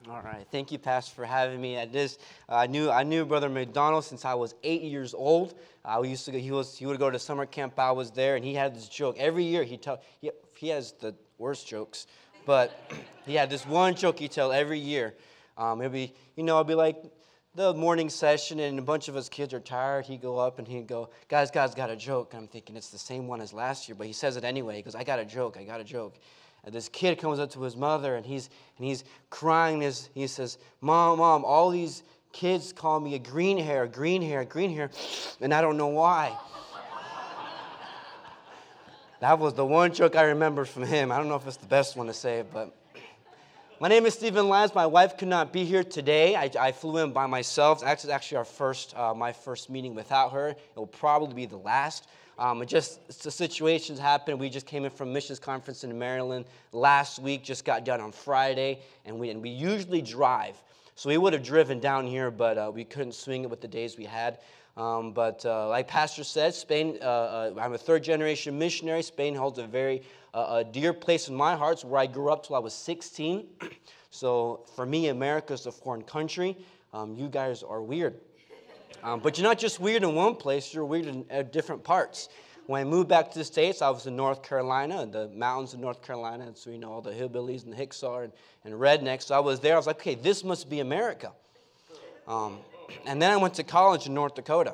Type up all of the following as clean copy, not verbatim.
All right, thank you, Pastor, for having me at this. I knew Brother McDonald since I was 8 years old. We used to go, he would go to summer camp. I was there, and he had this joke every year. He has the worst jokes, but he had this one joke he tell every year. It'd be like the morning session, and a bunch of us kids are tired. He'd go up and he'd go, guys, got a joke. And I'm thinking it's the same one as last year, but he says it anyway. He goes, I got a joke. And this kid comes up to his mother, and he's crying. He says, Mom, all these kids call me a green hair, and I don't know why. That was the one joke I remember from him. I don't know if it's the best one to say, but my name is Stephen Lance. My wife could not be here today. I flew in by myself. It's actually my first meeting without her. It will probably be the last. The situations happened. We just came in from missions conference in Maryland last week, just got done on Friday, and we usually drive. So we would have driven down here, but we couldn't swing it with the days we had. Like Pastor said, Spain, I'm a third-generation missionary. Spain holds a very dear place in my heart. It's where I grew up till I was 16. So for me, America's a foreign country. You guys are weird. But you're not just weird in one place, you're weird in different parts. When I moved back to the States, I was in North Carolina, the mountains of North Carolina, and so all the hillbillies and the hicks are and rednecks. So I was there, I was like, okay, this must be America. And then I went to college in North Dakota.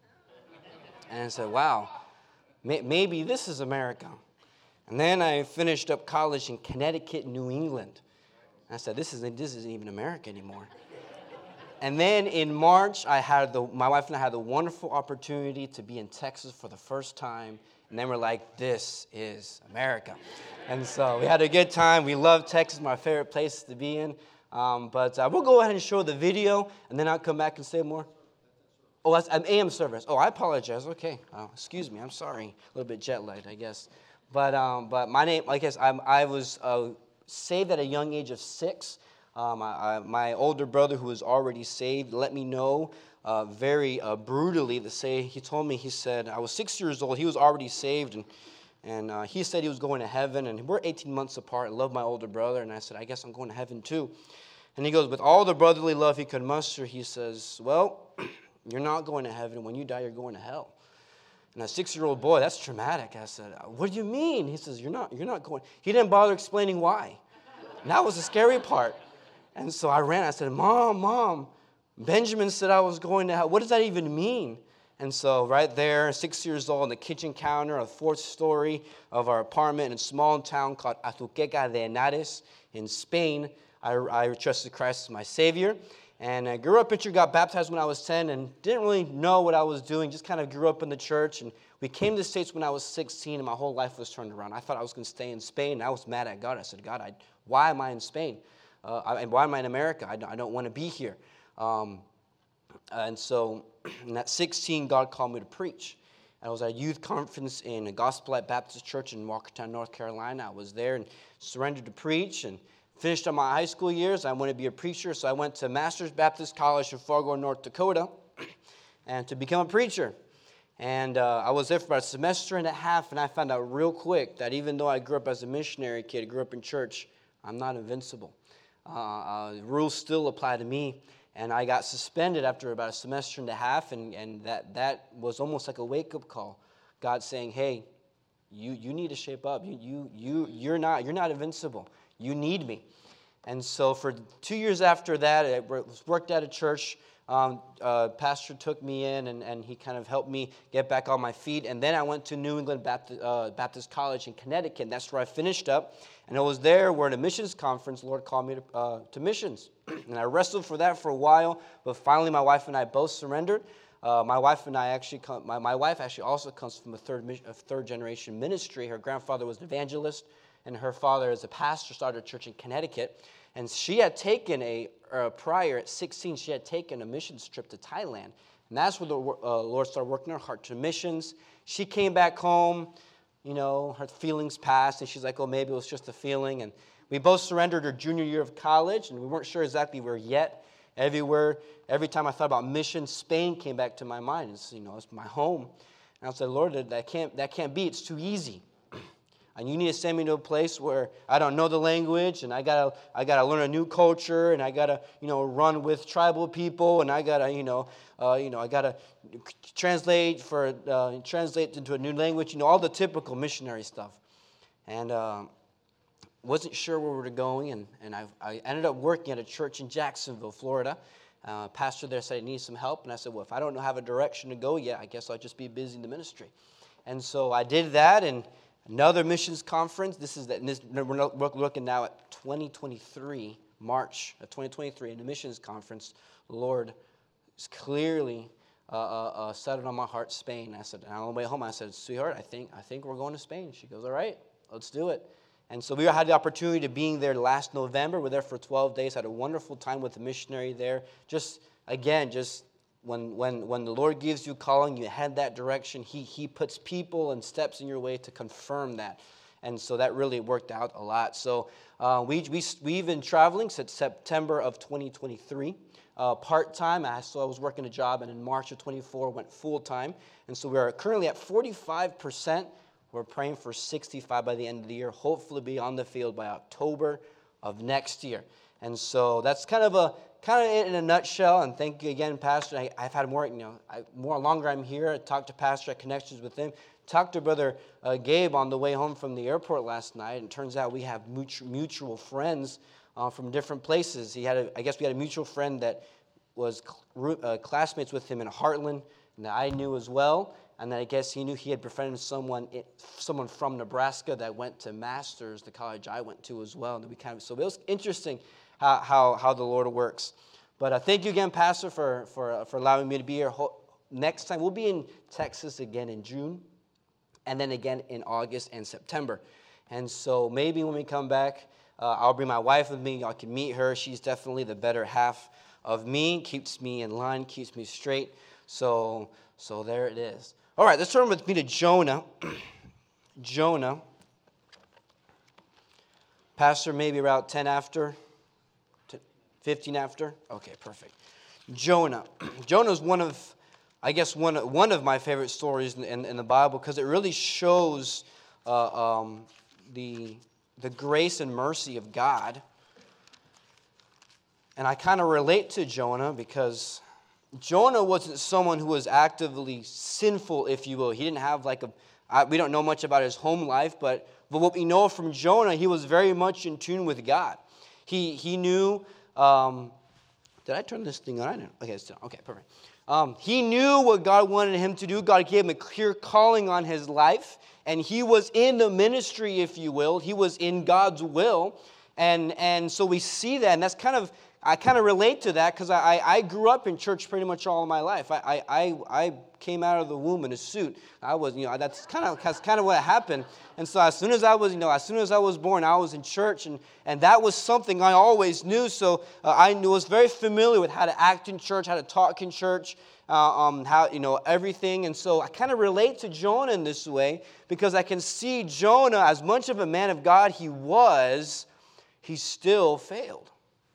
And I said, wow, maybe this is America. And then I finished up college in Connecticut, New England. And I said, this isn't even America anymore. And then in March, my wife and I had the wonderful opportunity to be in Texas for the first time. And then we're like, this is America. And so we had a good time. We love Texas, my favorite place to be in. But we'll go ahead and show the video, and then I'll come back and say more. Oh, that's an AM service. Oh, I apologize. Okay. Excuse me. I'm sorry. A little bit jet-lagged, I guess. But my name, I guess I was saved at a young age of 6. My older brother, who was already saved, let me know very brutally he told me, he said, I was 6 years old, he was already saved, and he said he was going to heaven, and we're 18 months apart. I love my older brother, and I said, I guess I'm going to heaven too. And he goes, with all the brotherly love he could muster, he says, well, you're not going to heaven. When you die, you're going to hell. And a 6-year-old boy, that's traumatic. I said, what do you mean? He says, you're not going. He didn't bother explaining why. And that was the scary part. And so I ran. I said, Mom, Benjamin said I was going to hell. What does that even mean? And so right there, 6 years old, on the kitchen counter of the 4th story of our apartment in a small town called Azuqueca de Henares in Spain, I trusted Christ as my Savior. And I grew up in church, got baptized when I was 10, and didn't really know what I was doing, just kind of grew up in the church. And we came to the States when I was 16, and my whole life was turned around. I thought I was going to stay in Spain, and I was mad at God. I said, God, why am I in Spain? And why am I in America? I don't want to be here. And so at 16, God called me to preach. I was at a youth conference in a Gospel Light Baptist Church in Walkertown, North Carolina. I was there and surrendered to preach and finished up my high school years. I wanted to be a preacher, so I went to Masters Baptist College in Fargo, North Dakota, and to become a preacher. And I was there for about a semester and a half, and I found out real quick that even though I grew up as a missionary kid, grew up in church, I'm not invincible. Rules still apply to me. And I got suspended after about a semester and a half, and that was almost like a wake-up call. God saying, hey, you need to shape up. You're not invincible. You need me. And so for 2 years after that, I worked at a church. Pastor took me in, and he kind of helped me get back on my feet. And then I went to New England Baptist College in Connecticut. And that's where I finished up. And I was there. We're at a missions conference. The Lord called me to missions. And I wrestled for that for a while. But finally, my wife and I both surrendered. My wife actually also comes from a third-generation ministry. Her grandfather was an evangelist, and her father, as a pastor, started a church in Connecticut. And she had taken prior at 16, she had taken a missions trip to Thailand. And that's where the Lord started working her heart to missions. She came back home, her feelings passed, and she's like, oh, maybe it was just a feeling. And we both surrendered her junior year of college, and we weren't sure exactly where yet. Every time I thought about missions, Spain came back to my mind. It's my home. And I said, Lord, that can't be. It's too easy. and you need to send me to a place where I don't know the language, and I gotta learn a new culture, and I gotta run with tribal people, and I gotta I gotta translate into a new language, all the typical missionary stuff. And wasn't sure where we were going, and I ended up working at a church in Jacksonville, Florida. Pastor there said, I need some help. And I said, well, if I don't have a direction to go yet, I guess I'll just be busy in the ministry. And so I did that, and another missions conference. We're looking now at 2023, March of 2023, in the missions conference. The Lord is clearly set it on my heart, Spain. I said, and on the way home, I said, sweetheart, I think we're going to Spain. She goes, all right, let's do it. And so we had the opportunity to being there last November. We're there for 12 days. Had a wonderful time with the missionary there. Just when the Lord gives you calling, you head that direction. He puts people and steps in your way to confirm that. And so that really worked out a lot. So we've been traveling since September of 2023. Part-time. So I was working a job, and in March of 24 went full-time. And so we are currently at 45%. We're praying for 65 by the end of the year, hopefully be on the field by October of next year. And so that's kind of it in a nutshell. And thank you again, Pastor. I've had more longer I'm here. I talked to Pastor, I had connections with him. Talked to Brother Gabe on the way home from the airport last night. And it turns out we have mutual friends from different places. I guess we had a mutual friend that was classmates with him in Heartland, and that I knew as well. And then I guess he knew he had befriended someone from Nebraska that went to Masters, the college I went to as well. And so it was interesting how the Lord works. But thank you again, Pastor, for allowing me to be here. Next time we'll be in Texas again in June, and then again in August and September. And so maybe when we come back, I'll bring my wife with me. I can meet her. She's definitely the better half of me. Keeps me in line, keeps me straight. So there it is. All right, let's turn with me to Jonah. Jonah. Pastor, maybe about 10 after? 15 after? Okay, perfect. Jonah. Jonah is one of my favorite stories in the Bible, because it really shows the grace and mercy of God. And I kind of relate to Jonah because Jonah wasn't someone who was actively sinful, if you will. He didn't have we don't know much about his home life, but what we know from Jonah, he was very much in tune with God. He knew, did I turn this thing on? Okay, it's done. Okay, perfect. He knew what God wanted him to do. God gave him a clear calling on his life, and he was in the ministry, if you will. He was in God's will, and so we see that, and that's I kind of relate to that because I grew up in church pretty much all of my life. I came out of the womb in a suit. I was, that's kind of what happened. And so as soon as I was born, I was in church, and that was something I always knew. So I was very familiar with how to act in church, how to talk in church, how everything. And so I kind of relate to Jonah in this way because I can see Jonah, as much of a man of God he still failed.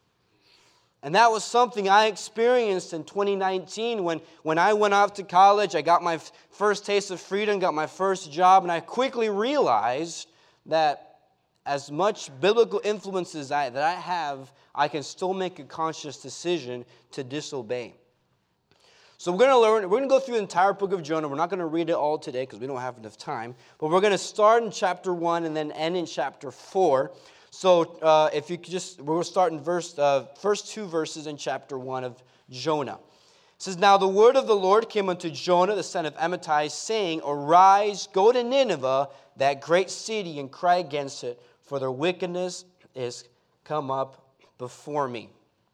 And that was something I experienced in 2019 when I went off to college. I got my first taste of freedom, got my first job, and I quickly realized that as much biblical influences that I have, I can still make a conscious decision to disobey. So we're going to go through the entire book of Jonah. We're not going to read it all today because we don't have enough time. But we're going to start in chapter 1 and then end in chapter 4. So if you could we'll start in first two verses in chapter 1 of Jonah. It says, Now the word of the Lord came unto Jonah, the son of Amittai, saying, Arise, go to Nineveh, that great city, and cry against it, for their wickedness is come up before me.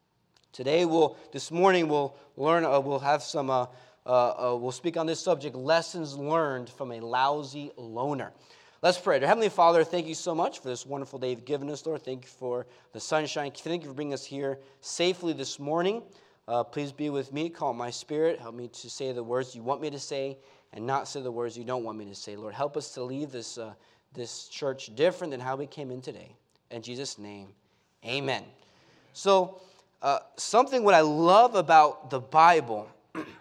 This morning we'll learn. We'll have some. We'll speak on this subject: lessons learned from a lousy loner. Let's pray. Dear Heavenly Father, thank you so much for this wonderful day you've given us, Lord. Thank you for the sunshine. Thank you for bringing us here safely this morning. Please be with me. Calm my spirit. Help me to say the words you want me to say and not say the words you don't want me to say. Lord, help us to leave this church different than how we came in today. In Jesus' name, amen. So, something what I love about the Bible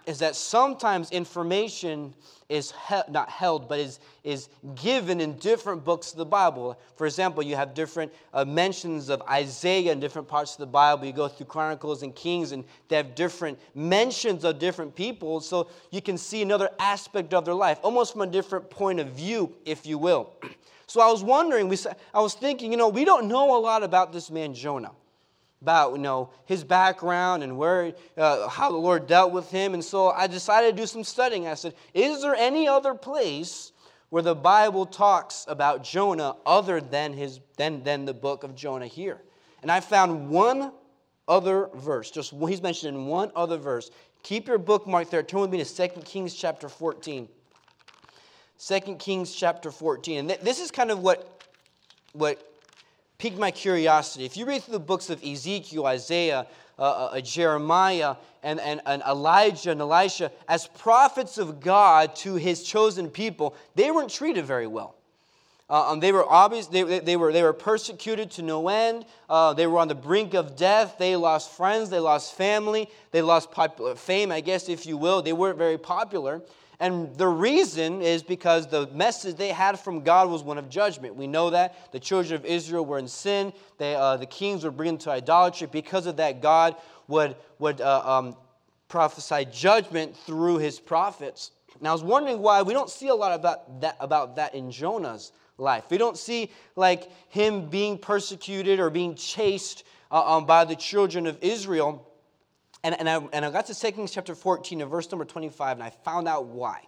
is that sometimes information is not held, but is given in different books of the Bible. For example, you have different mentions of Isaiah in different parts of the Bible. You go through Chronicles and Kings, and they have different mentions of different people, so you can see another aspect of their life, almost from a different point of view, if you will. So I was wondering, I was thinking, we don't know a lot about this man Jonah, about his background and where how the Lord dealt with him. And so I decided to do some studying. I said, is there any other place where the Bible talks about Jonah other than than the book of Jonah here? And I found one other verse. He's mentioned in one other verse. Keep your bookmark there. Turn with me to 2 Kings chapter 14. 2 Kings chapter 14. And this is kind of what piqued my curiosity. If you read through the books of Ezekiel, Isaiah, Jeremiah, and Elijah and Elisha, as prophets of God to his chosen people, they weren't treated very well. They were persecuted to no end. They were on the brink of death. They lost friends. They lost family. They lost popular fame, I guess, if you will. They weren't very popular. And the reason is because the message they had from God was one of judgment. We know that. The children of Israel were in sin. The kings were bringing to idolatry. Because of that, God would prophesy judgment through his prophets. And I was wondering why we don't see a lot about that in Jonah's life. We don't see like him being persecuted or being chased by the children of Israel. And I got to 2 Kings chapter 14 and verse number 25, and I found out why.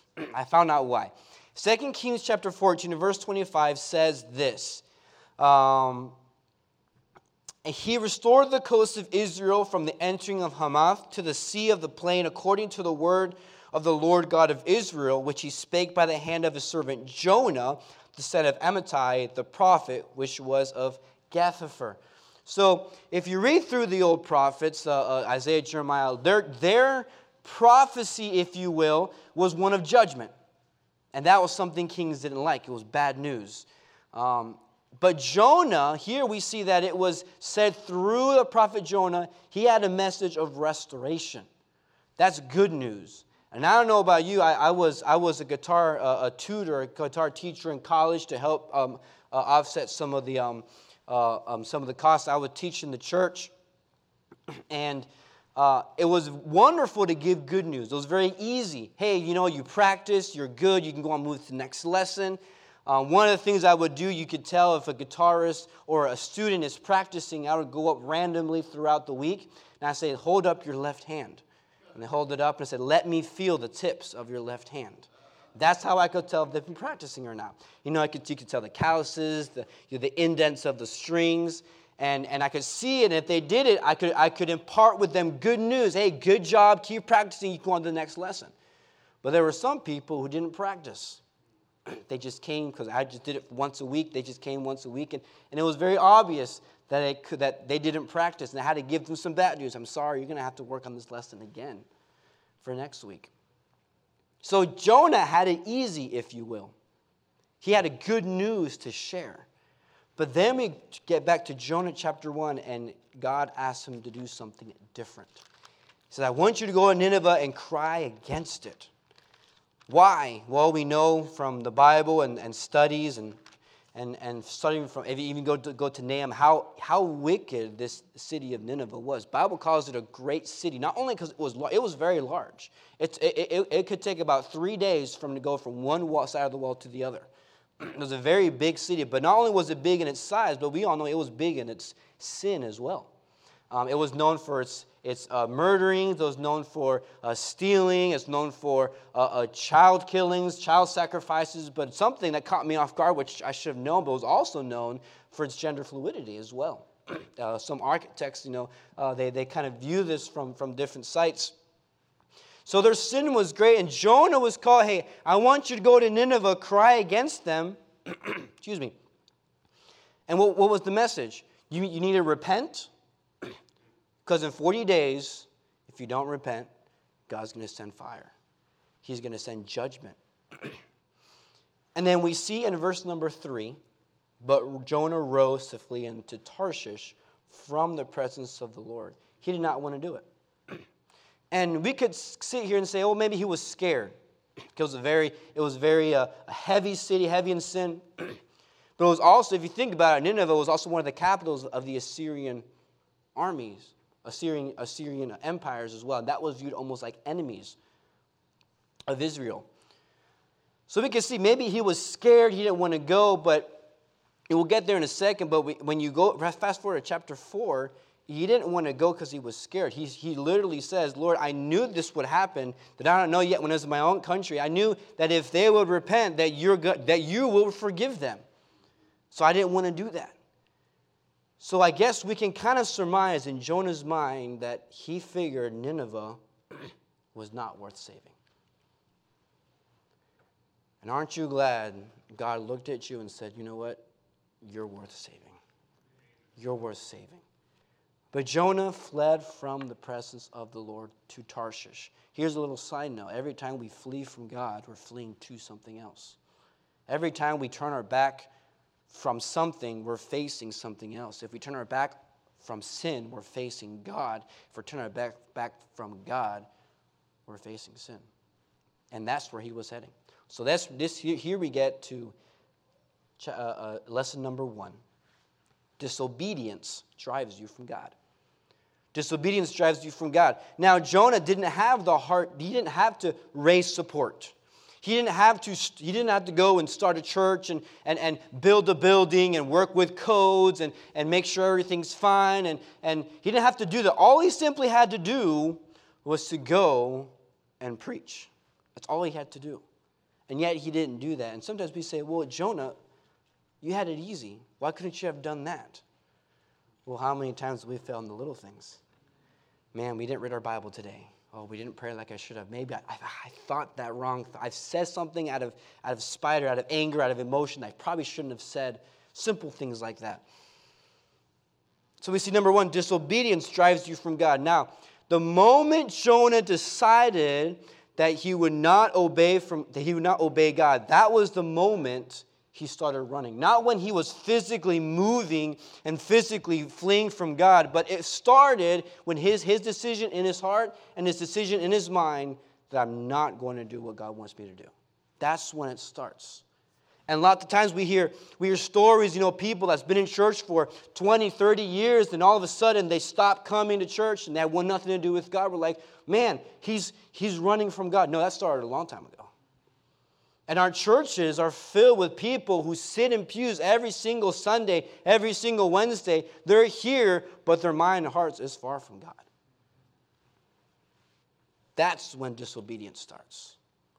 2 Kings chapter 14 and verse 25 says this. And he restored the coast of Israel from the entering of Hamath to the sea of the plain, according to the word of the Lord God of Israel, which he spake by the hand of his servant Jonah, the son of Amittai, the prophet, which was of Gath-hepher. So if you read through the old prophets, Isaiah, Jeremiah, their prophecy, if you will, was one of judgment. And that was something kings didn't like. It was bad news. But Jonah, here we see that it was said through the prophet Jonah, he had a message of restoration. That's good news. And I don't know about you, I was a guitar tutor, a guitar teacher in college to help offset some of the costs I would teach in the church. And it was wonderful to give good news. It was very easy. Hey, you practice, you're good, you can go on and move to the next lesson. One of the things I would do, you could tell if a guitarist or a student is practicing, I would go up randomly throughout the week, and I say, hold up your left hand. And they hold it up and I said, let me feel the tips of your left hand. That's how I could tell if they've been practicing or not. You could tell the calluses, the indents of the strings, and I could see it. And if they did it, I could impart with them good news. Hey, good job, keep practicing, you can go on to the next lesson. But there were some people who didn't practice. They just came because I just did it once a week. They just came once a week, and it was very obvious that they didn't practice, and I had to give them some bad news. I'm sorry, you're going to have to work on this lesson again for next week. So Jonah had it easy, if you will. He had a good news to share. But then we get back to Jonah chapter 1, and God asked him to do something different. He said, I want you to go to Nineveh and cry against it. Why? Well, we know from the Bible and studies and studying from, if you even go to Nahum, how wicked this city of Nineveh was. The Bible calls it a great city, not only because it was very large. It could take about 3 days to go from one side of the wall to the other. It was a very big city, but not only was it big in its size, but we all know it was big in its sin as well. It was known for its murdering. It was known for stealing. It's known for child killings, child sacrifices. But something that caught me off guard, which I should have known, but was also known for its gender fluidity as well. Some architects, they kind of view this from different sites. So their sin was great, and Jonah was called, hey, I want you to go to Nineveh, cry against them. Excuse me. And what was the message? You need to repent. Because in 40 days, if you don't repent, God's going to send fire. He's going to send judgment. And then we see in verse number 3, but Jonah rose to flee into Tarshish from the presence of the Lord. He did not want to do it. And we could sit here and say, oh, maybe he was scared. Because it was very a heavy city, heavy in sin. But it was also, if you think about it, Nineveh was also one of the capitals of the Assyrian armies, Assyrian empires as well. That was viewed almost like enemies of Israel. So we can see maybe he was scared, he didn't want to go, but we'll get there in a second. But when you go, fast forward to chapter 4, he didn't want to go because he was scared. He literally says, Lord, I knew this would happen, that I don't know yet when it was in my own country. I knew that if they would repent, that you will forgive them. So I didn't want to do that. So I guess we can kind of surmise in Jonah's mind that he figured Nineveh was not worth saving. And aren't you glad God looked at you and said, you know what? You're worth saving. You're worth saving. But Jonah fled from the presence of the Lord to Tarshish. Here's a little side note. Every time we flee from God, we're fleeing to something else. Every time we turn our back from something, we're facing something else. If we turn our back from sin, we're facing God. If we turn our back from God, we're facing sin. And that's where he was heading. So here we get to lesson number 1. Disobedience drives you from God. Disobedience drives you from God. Now, Jonah didn't have the heart. He didn't have to raise support. He didn't have to go and start a church and build a building and work with codes and make sure everything's fine. And he didn't have to do that. All he simply had to do was to go and preach. That's all he had to do. And yet he didn't do that. And sometimes we say, well, Jonah, you had it easy. Why couldn't you have done that? Well, how many times have we failed in the little things? Man, we didn't read our Bible today. Oh, we didn't pray like I should have. Maybe I thought that wrong. I've said something out of spite, or out of anger, out of emotion that I probably shouldn't have said. Simple things like that. So we see, number 1, disobedience drives you from God. Now, the moment Jonah decided that he would not obey God, that was the moment he started running. Not when he was physically moving and physically fleeing from God, but it started when his decision in his heart and his decision in his mind that I'm not going to do what God wants me to do. That's when it starts. And a lot of times we hear stories, people that's been in church for 20, 30 years, and all of a sudden they stop coming to church and that had nothing to do with God. We're like, man, he's running from God. No, that started a long time ago. And our churches are filled with people who sit in pews every single Sunday, every single Wednesday. They're here, but their mind and hearts is far from God. That's when disobedience starts.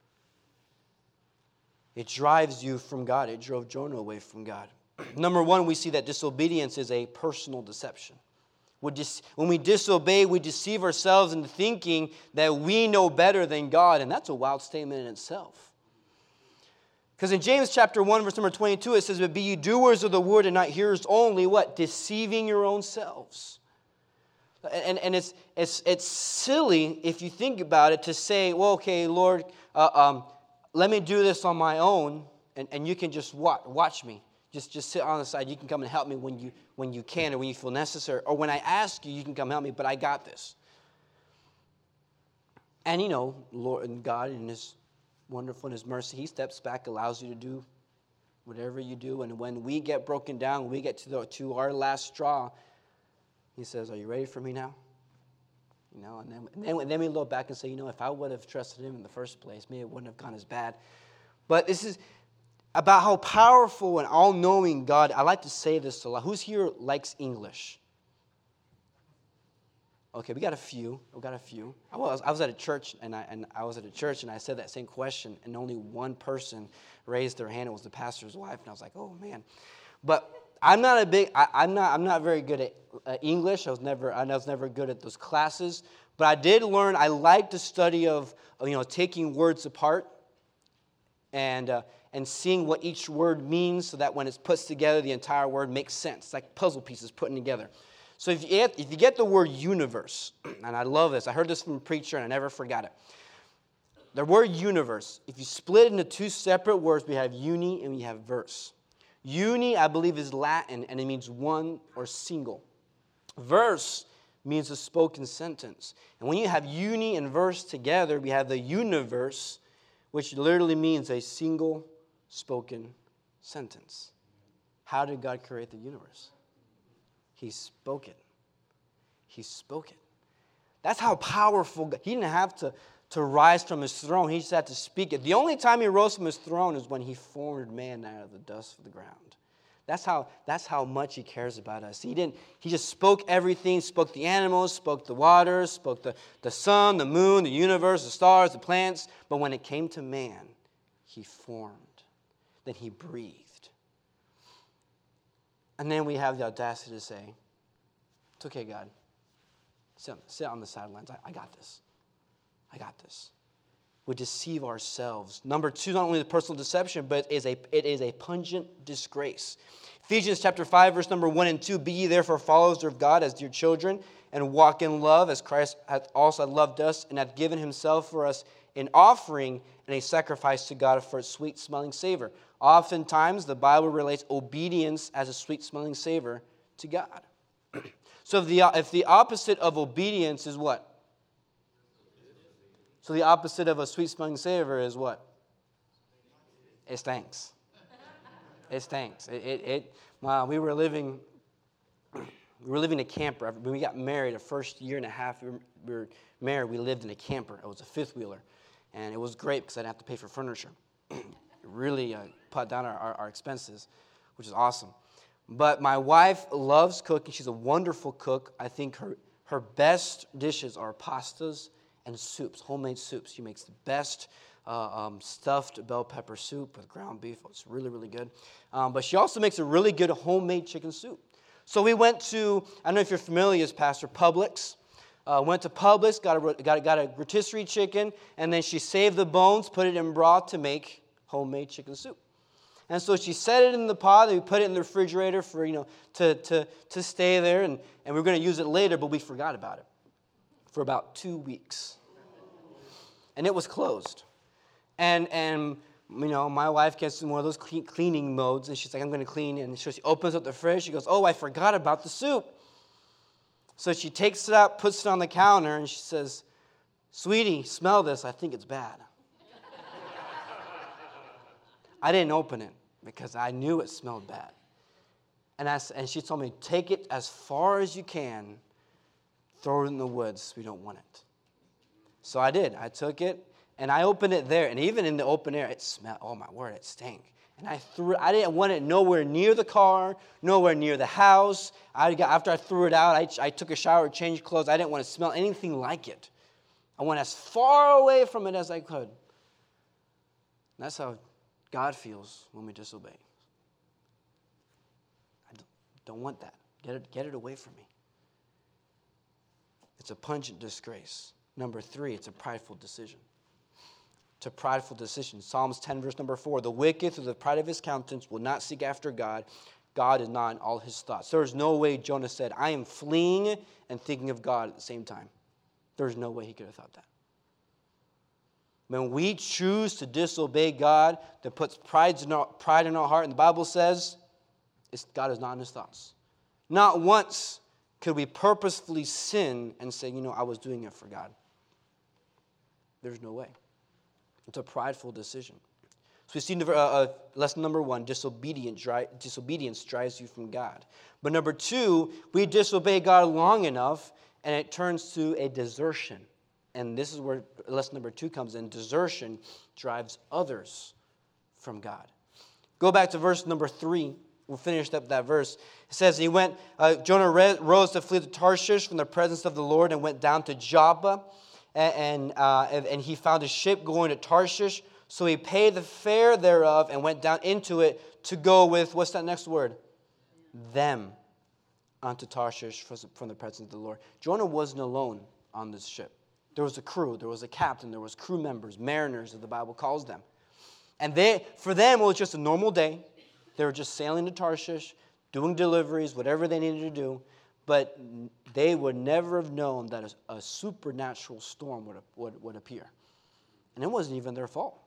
It drives you from God. It drove Jonah away from God. Number 1, we see that disobedience is a personal deception. When we disobey, we deceive ourselves into thinking that we know better than God, and that's a wild statement in itself. Because in James chapter 1, verse number 22, it says, but be ye doers of the word and not hearers only, what? Deceiving your own selves. And it's silly, if you think about it, to say, well, okay, Lord, let me do this on my own, and you can just watch me. Just sit on the side. You can come and help me when you can or when you feel necessary. Or when I ask you, you can come help me, but I got this. And, Lord and God in His wonderful in His mercy, He steps back, allows you to do whatever you do. And when we get broken down, when we get to our last straw, He says, are you ready for me now? And then we look back and say, if I would have trusted Him in the first place, maybe it wouldn't have gone as bad. But this is about how powerful and all-knowing God. I like to say this a lot. Who's here likes English? Okay, we got a few. I was at a church, and I said that same question, and only one person raised their hand. It was the pastor's wife, and I was like, oh man. But I'm not very good at English. I was never good at those classes. But I did learn. I like the study of taking words apart and seeing what each word means, so that when it's put together, the entire word makes sense. It's like puzzle pieces putting together. So if you get the word universe, and I love this. I heard this from a preacher, and I never forgot it. The word universe, if you split it into 2 separate words, we have uni and we have verse. Uni, I believe, is Latin, and it means one or single. Verse means a spoken sentence. And when you have uni and verse together, we have the universe, which literally means a single spoken sentence. How did God create the universe? He spoke it. He spoke it. That's how powerful God. He didn't have to rise from his throne. He just had to speak it. The only time he rose from his throne is when he formed man out of the dust of the ground. That's how much he cares about us. He just spoke everything, spoke the animals, spoke the waters, spoke the sun, the moon, the universe, the stars, the plants. But when it came to man, he formed. Then he breathed. And then we have the audacity to say, it's okay, God. Sit on the sidelines. I got this. I got this. We deceive ourselves. Number 2, not only the personal deception, but it is a pungent disgrace. Ephesians chapter 5, verse number 1 and 2, be ye therefore followers of God as dear children, and walk in love as Christ hath also loved us, and hath given himself for us an offering and a sacrifice to God for a sweet-smelling savor. Oftentimes, the Bible relates obedience as a sweet-smelling savor to God. So if the opposite of obedience is what? So the opposite of a sweet-smelling savor is what? It stinks. It stinks. We were living in a camper. When we got married, the first year and a half we were married, we lived in a camper. It was a fifth-wheeler. And it was great because I didn't have to pay for furniture. It really cut down our expenses, which is awesome. But my wife loves cooking. She's a wonderful cook. I think her best dishes are pastas and soups, homemade soups. She makes the best stuffed bell pepper soup with ground beef. It's really, really good. But she also makes a really good homemade chicken soup. So we went to, I don't know if you're familiar as Pastor, Publix. Went to Publix, got a rotisserie chicken, and then she saved the bones, put it in broth to make homemade chicken soup. And so she set it in the pot, and we put it in the refrigerator for, to stay there, and we were going to use it later, but we forgot about it for about 2 weeks. And it was closed. And my wife gets in one of those cleaning modes, and she's like, I'm going to clean. And so she opens up the fridge. She goes, oh, I forgot about the soup. So she takes it out, puts it on the counter, and she says, sweetie, smell this. I think it's bad. I didn't open it because I knew it smelled bad. And she told me, take it as far as you can, throw it in the woods. We don't want it. So I did. I took it, and I opened it there. And even in the open air, it smelled, oh my word, it stank. And I didn't want it nowhere near the car, nowhere near the house. After I threw it out, I took a shower, changed clothes. I didn't want to smell anything like it. I went as far away from it as I could. And that's how God feels when we disobey. I don't want that. Get it away from me. It's a pungent disgrace. Number 3, it's a prideful decision. It's a prideful decision. Psalms 10, verse number 4, the wicked through the pride of his countenance will not seek after God. God is not in all his thoughts. There is no way Jonah said, I am fleeing and thinking of God at the same time. There's no way he could have thought that. When we choose to disobey God, that puts pride in our heart, and the Bible says God is not in his thoughts. Not once could we purposefully sin and say, I was doing it for God. There's no way. It's a prideful decision. So we see lesson number 1, disobedience drives you from God. But number 2, we disobey God long enough, and it turns to a desertion. And this is where lesson number 2 comes in. Desertion drives others from God. Go back to verse number 3. We'll finish up that verse. It says, Jonah rose to flee to Tarshish from the presence of the Lord and went down to Joppa. And he found a ship going to Tarshish. So he paid the fare thereof and went down into it to go with, what's that next word? Them unto Tarshish from the presence of the Lord. Jonah wasn't alone on this ship. There was a crew, there was a captain, there was crew members, mariners, as the Bible calls them. And for them, it was just a normal day. They were just sailing to Tarshish, doing deliveries, whatever they needed to do. But they would never have known that a supernatural storm would appear. And it wasn't even their fault.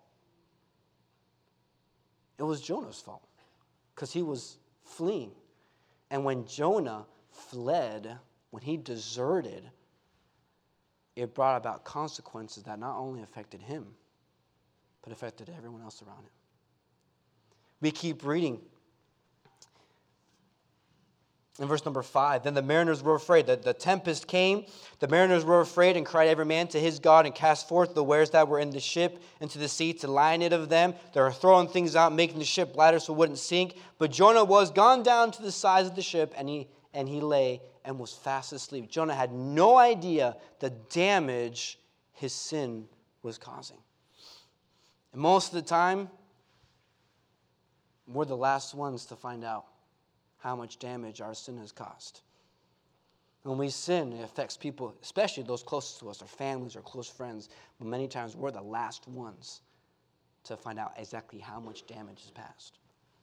It was Jonah's fault because he was fleeing. And when Jonah fled, when he deserted, it brought about consequences that not only affected him, but affected everyone else around him. We keep reading. In verse number 5, then the mariners were afraid. The tempest came. The mariners were afraid and cried every man to his God and cast forth the wares that were in the ship into the sea to line it of them. They were throwing things out, making the ship lighter so it wouldn't sink. But Jonah was gone down to the sides of the ship, and he lay and was fast asleep. Jonah had no idea the damage his sin was causing. And most of the time, we're the last ones to find out how much damage our sin has caused. When we sin, it affects people, especially those closest to us, our families, our close friends. But many times we're the last ones to find out exactly how much damage is passed.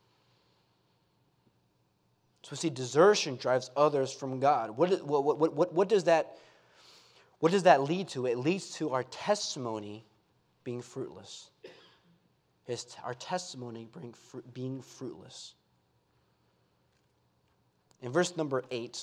So we see desertion drives others from God. What does that lead to? It leads to our testimony being fruitless. Our testimony being fruitless. In verse number 8,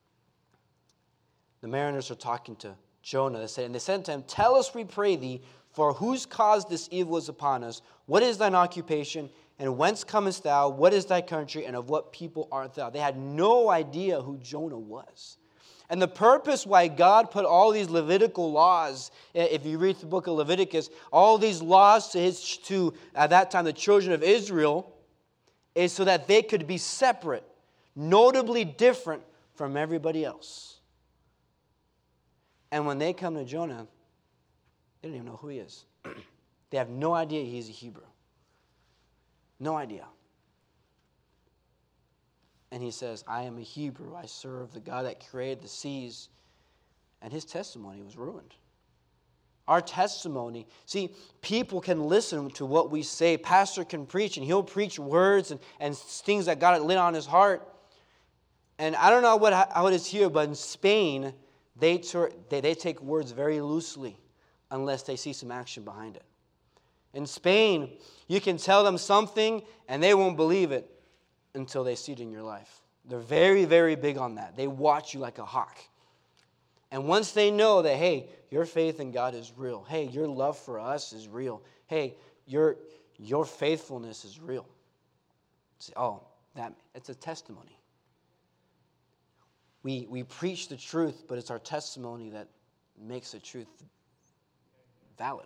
the mariners are talking to Jonah. They said to him, tell us, we pray thee, for whose cause this evil is upon us? What is thine occupation? And whence comest thou? What is thy country? And of what people art thou? They had no idea who Jonah was. And the purpose why God put all these Levitical laws, if you read the book of Leviticus, all these laws to at that time, the children of Israel, is so that they could be separate, notably different from everybody else. And when they come to Jonah, they don't even know who he is. They have no idea he's a Hebrew. No idea. And he says, I am a Hebrew. I serve the God that created the seas. And his testimony was ruined. Our testimony, see, people can listen to what we say. Pastor can preach, and he'll preach words and things that God had lit on his heart. And I don't know how it is here, but in Spain, they take words very loosely unless they see some action behind it. In Spain, you can tell them something, and they won't believe it until they see it in your life. They're very, very big on that. They watch you like a hawk. And once they know that, hey, your faith in God is real. Hey, your love for us is real. Hey, your faithfulness is real. Say, it's a testimony. We preach the truth, but it's our testimony that makes the truth valid.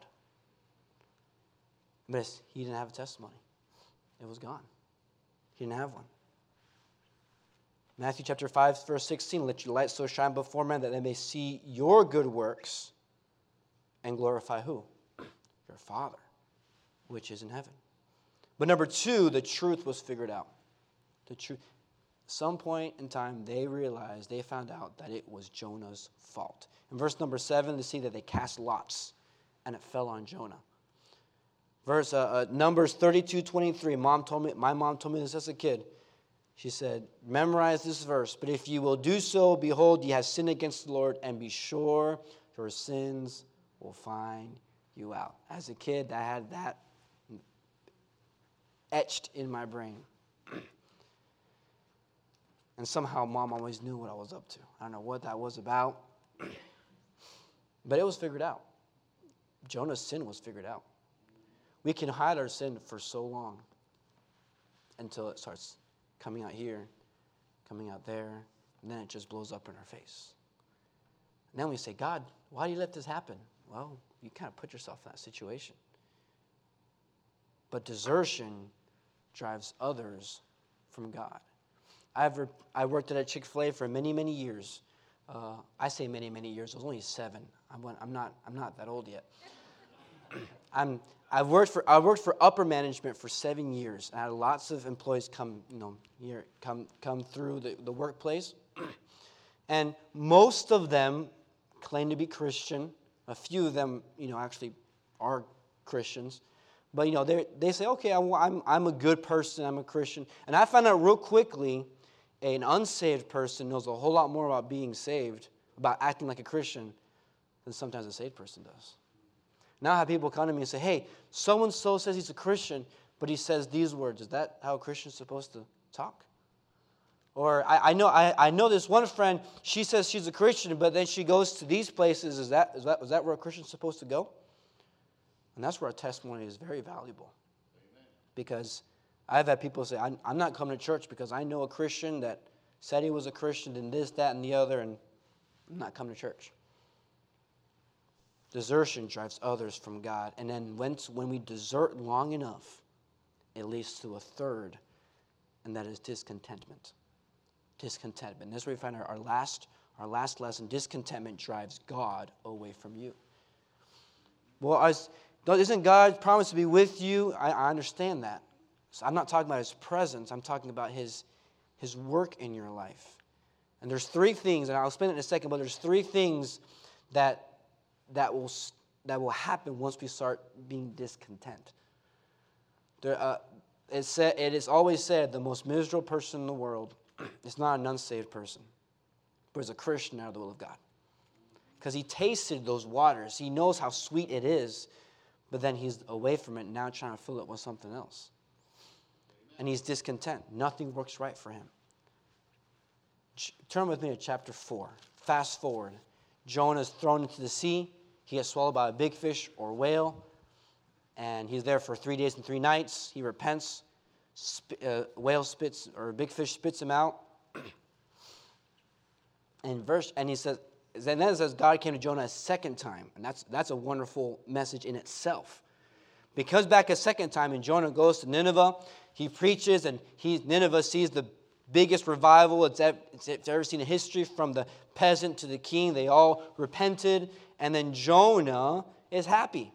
But he didn't have a testimony. It was gone. He didn't have one. Matthew chapter 5, verse 16, let your light so shine before men that they may see your good works and glorify who? Your Father, which is in heaven. But number 2, the truth was figured out. The truth. Some point in time, they found out that it was Jonah's fault. In verse number 7, they see that they cast lots, and it fell on Jonah. Verse Numbers 32:23. My mom told me this as a kid. She said, memorize this verse. But if you will do so, behold, ye have sinned against the Lord, and be sure your sins will find you out. As a kid, I had that etched in my brain. And somehow Mom always knew what I was up to. I don't know what that was about. But it was figured out. Jonah's sin was figured out. We can hide our sin for so long until it starts coming out here, coming out there, and then it just blows up in our face. And then we say, God, why do you let this happen? Well, you kind of put yourself in that situation. But desertion drives others from God. I worked at a Chick-fil-A for many, many years. I say many, many years. I was only 7. I'm not that old yet. I worked for upper management for 7 years. I had lots of employees come through the workplace, and most of them claim to be Christian. A few of them, actually are Christians, but they say, okay, I'm a good person. I'm a Christian, and I found out real quickly, an unsaved person knows a whole lot more about being saved, about acting like a Christian, than sometimes a saved person does. Now I have people come to me and say, hey, so-and-so says he's a Christian, but he says these words. Is that how a Christian's supposed to talk? Or I know this one friend, she says she's a Christian, but then she goes to these places. Is that where a Christian's supposed to go? And that's where a testimony is very valuable. Amen. Because I've had people say, I'm not coming to church because I know a Christian that said he was a Christian and this, that, and the other, and I'm not coming to church. Desertion drives others from God. And then when we desert long enough, it leads to a third, and that is discontentment. Discontentment. And this is where we find our last lesson. Discontentment drives God away from you. Well, isn't God promised to be with you? I understand that. So I'm not talking about His presence. I'm talking about His work in your life. And there's three things, and I'll explain it in a second, but there's three things that will happen once we start being discontent. It is always said the most miserable person in the world is not an unsaved person, but is a Christian out of the will of God. Because he tasted those waters. He knows how sweet it is, but then he's away from it, now trying to fill it with something else. And he's discontent. Nothing works right for him. Turn with me to chapter 4. Fast forward. Jonah is thrown into the sea. He gets swallowed by a big fish or whale. And he's there for 3 days and 3 nights. He repents. Whale spits, or a big fish spits him out. And he says, and then it says God came to Jonah a second time. And that's a wonderful message in itself. Because back a second time, and Jonah goes to Nineveh, he preaches, and Nineveh sees the biggest revival it's ever seen in history, from the peasant to the king. They all repented, and then Jonah is happy.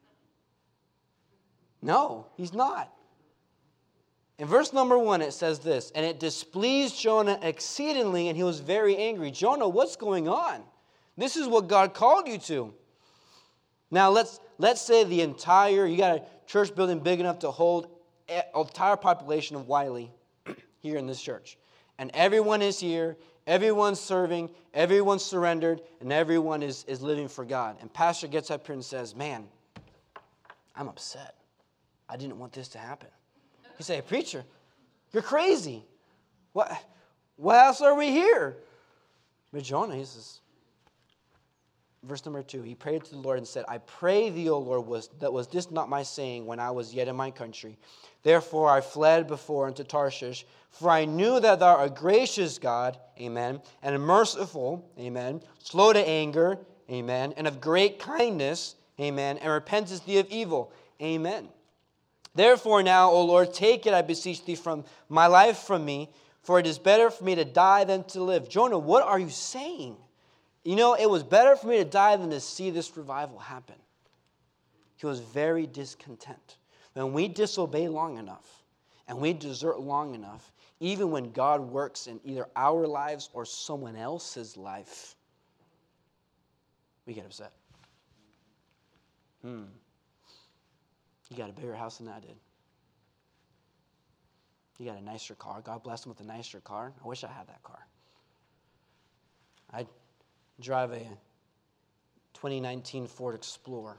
No, he's not. In verse number 1, it says this, and it displeased Jonah exceedingly, and he was very angry. Jonah, what's going on? This is what God called you to. Now, let's say you got a church building big enough to hold an entire population of Wiley here in this church. And everyone is here, everyone's serving, everyone's surrendered, and everyone is living for God. And pastor gets up here and says, man, I'm upset. I didn't want this to happen. You say, preacher, you're crazy. What else are we here? But Jonah, he says, verse number 2, he prayed to the Lord and said, I pray thee, O Lord, was this not my saying when I was yet in my country? Therefore I fled before unto Tarshish, for I knew that thou art a gracious God, amen, and merciful, amen, slow to anger, amen, and of great kindness, amen, and repentest thee of evil, amen. Therefore now, O Lord, take it, I beseech thee, from my life from me, for it is better for me to die than to live. Jonah, what are you saying? You know, it was better for me to die than to see this revival happen. He was very discontent. When we disobey long enough, and we desert long enough, even when God works in either our lives or someone else's life, we get upset. You got a bigger house than I did. You got a nicer car. God blessed him with a nicer car. I wish I had that car. I drive a 2019 Ford Explorer.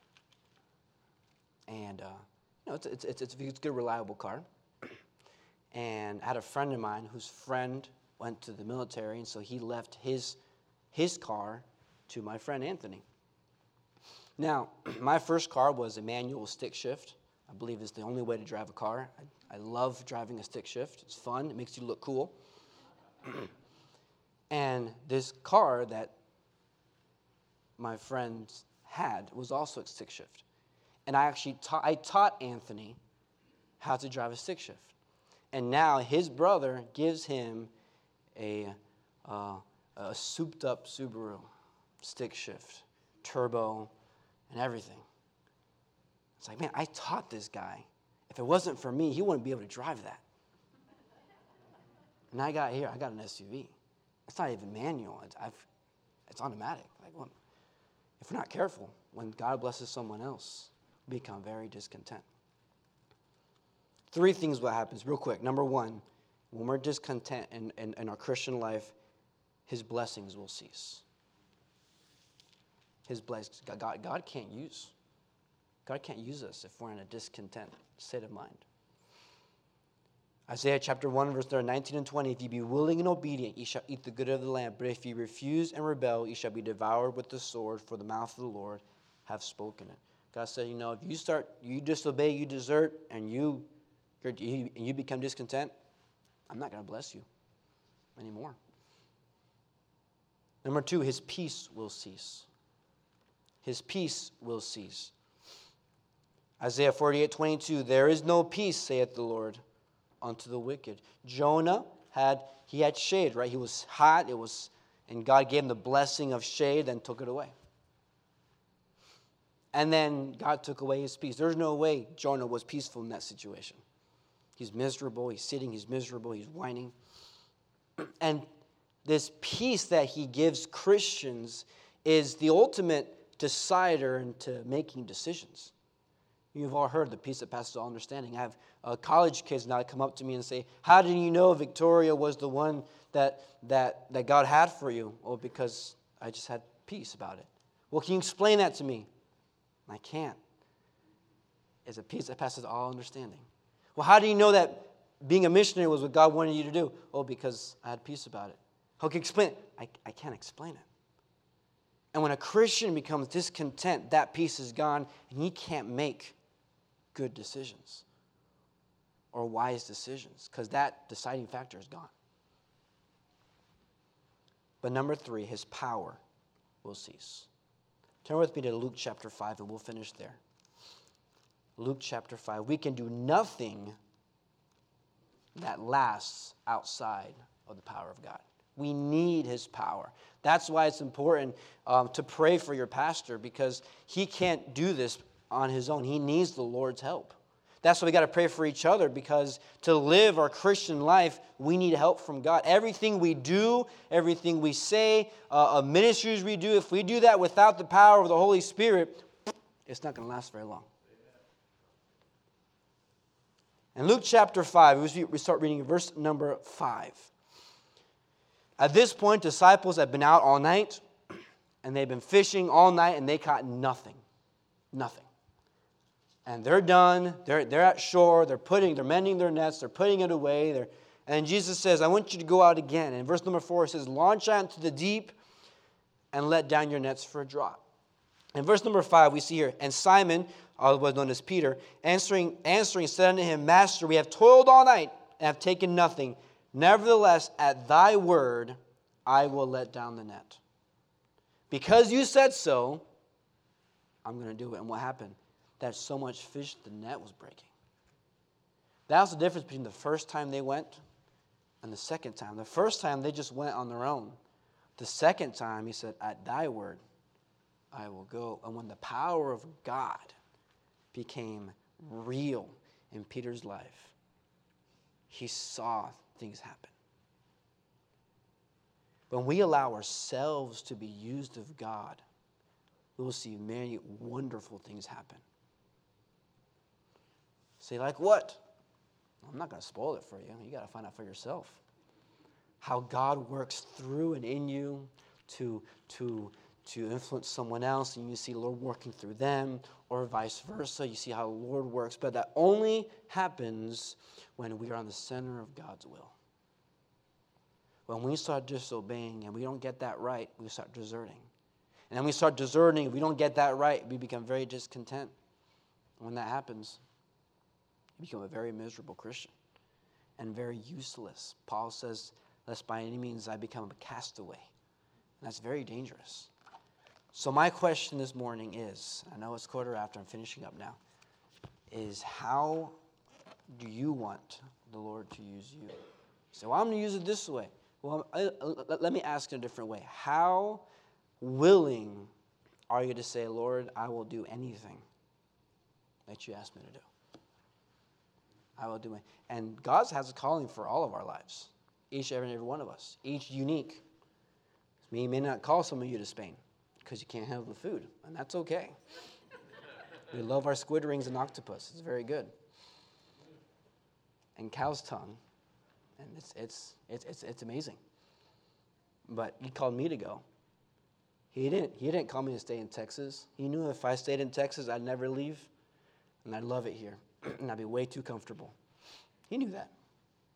And, it's a good, reliable car. And I had a friend of mine whose friend went to the military, and so he left his car to my friend Anthony. Now, my first car was a manual stick shift. I believe it's the only way to drive a car. I love driving a stick shift. It's fun. It makes you look cool. And this car that my friend had was also a stick shift. And I taught Anthony how to drive a stick shift. And now his brother gives him a souped-up Subaru stick shift, turbo, and everything. It's like, man, I taught this guy. If it wasn't for me, he wouldn't be able to drive that. And I got an SUV. It's not even manual. It's automatic. Like, well, if we're not careful, when God blesses someone else, we become very discontent. 3 things what happens, real quick. Number 1, when we're discontent in our Christian life, His blessings will cease. His blessings. God can't use us if we're in a discontent state of mind. Isaiah chapter 1, verse 19 and 20. If ye be willing and obedient, ye shall eat the good of the land. But if ye refuse and rebel, ye shall be devoured with the sword, for the mouth of the Lord hath spoken it. God said, if you disobey, you desert, and you become discontent, I'm not going to bless you anymore. Number 2, his peace will cease. His peace will cease. Isaiah 48:22, there is no peace, saith the Lord, unto the wicked. Jonah had shade, right? He was hot, and God gave him the blessing of shade, then took it away. And then God took away his peace. There's no way Jonah was peaceful in that situation. He's miserable, he's sitting, he's miserable, he's whining. And this peace that he gives Christians is the ultimate decider into making decisions. You've all heard the peace that passes all understanding. I have college kids now come up to me and say, how did you know Victoria was the one that God had for you? Oh, because I just had peace about it. Well, can you explain that to me? I can't. It's a peace that passes all understanding. Well, how do you know that being a missionary was what God wanted you to do? Oh, because I had peace about it. How can you explain it? I can't explain it. And when a Christian becomes discontent, that peace is gone, and he can't make good decisions or wise decisions because that deciding factor is gone. But number 3, his power will cease. Turn with me to Luke chapter 5 and we'll finish there. Luke chapter 5. We can do nothing that lasts outside of the power of God. We need his power. That's why it's important to pray for your pastor because he can't do this on his own. He needs the Lord's help. That's why we got to pray for each other because to live our Christian life, we need help from God. Everything we do, everything we say, ministries we do, if we do that without the power of the Holy Spirit, it's not going to last very long. In Luke chapter 5, we start reading verse number 5. At this point, disciples have been out all night, and they've been fishing all night, and they caught nothing. Nothing. And they're done. They're at shore. They're mending their nets. They're putting it away. And Jesus says, I want you to go out again. And verse number 4 says, launch out into the deep and let down your nets for a draught. In verse number 5, we see here, and Simon, otherwise known as Peter, answering, said unto him, Master, we have toiled all night and have taken nothing. Nevertheless, at thy word, I will let down the net. Because you said so, I'm going to do it. And what happened? That so much fish, the net was breaking. That was the difference between the first time they went and the second time. The first time, they just went on their own. The second time, he said, at thy word, I will go. And when the power of God became real in Peter's life, he saw things happen. When we allow ourselves to be used of God, we will see many wonderful things happen. Say, like what? I'm not going to spoil it for you. You got to find out for yourself. How God works through and in you to influence someone else, and you see the Lord working through them, or vice versa. You see how the Lord works. But that only happens when we are on the center of God's will. When we start disobeying and we don't get that right, we start deserting. And then we start deserting. If we don't get that right, we become very discontent. When that happens, you become a very miserable Christian and very useless. Paul says, lest by any means I become a castaway. And that's very dangerous. So my question this morning is, I know it's 15:15, I'm finishing up now, is how do you want the Lord to use you? You say, well, I'm going to use it this way. Well, let me ask in a different way. How willing are you to say, Lord, I will do anything that you ask me to do? I will do it. And God has a calling for all of our lives, each and every one of us, each unique. He may not call some of you to Spain because you can't handle the food, and that's okay. We love our squid rings and octopus. It's very good. And cow's tongue, and it's amazing. But he called me to go. He didn't call me to stay in Texas. He knew if I stayed in Texas, I'd never leave, and I'd love it here, and I'd be way too comfortable. He knew that.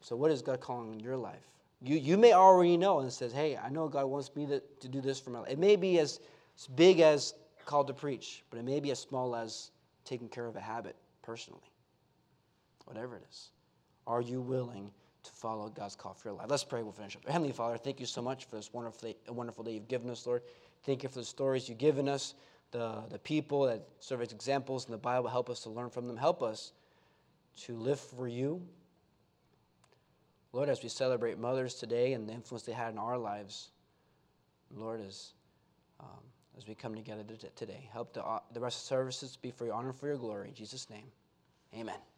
So what is God calling in your life? You may already know and says, hey, I know God wants me to do this for my life. It may be as big as called to preach, but it may be as small as taking care of a habit personally. Whatever it is. Are you willing to follow God's call for your life? Let's pray. We'll finish up. Heavenly Father, thank you so much for this wonderful day you've given us, Lord. Thank you for the stories you've given us, the people that serve as examples in the Bible. Help us to learn from them. Help us to live for you. Lord, as we celebrate mothers today and the influence they had in our lives, Lord, as we come together today, help the rest of the services be for your honor and for your glory. In Jesus' name, amen.